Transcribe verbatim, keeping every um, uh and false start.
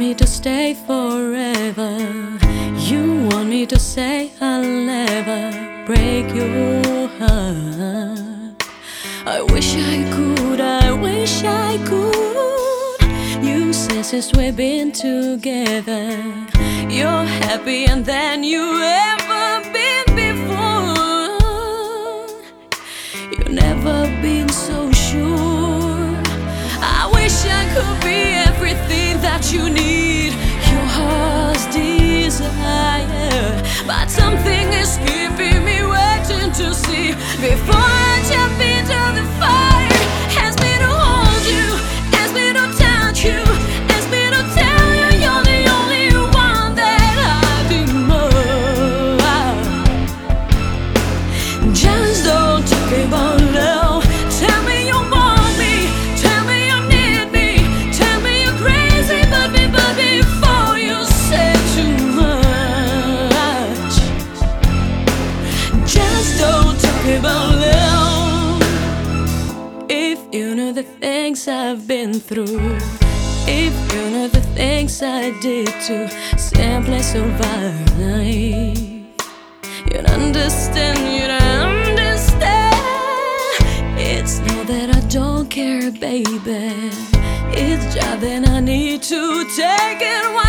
me to stay forever. You want me to say I'll never break your heart. I wish I could, I wish I could. You say since we've been together, you're happy and than you ever been before. You've never been so sure. I wish I could be everything that you need, your heart's desire. But something is keeping me waiting to see before I jump into the fire. Ask me to hold you, ask me to touch you, ask me to tell you you're the only one that I demand. Just don't talk about love. Tell me you want me, tell me you need me, tell me you're crazy, but me, but before you say too much. Just don't talk about love. If you know the things I've been through, if you know the things I did to simply survive, you'd understand, you'd understand. It's not that I don't care, baby, it's just that I need to take it one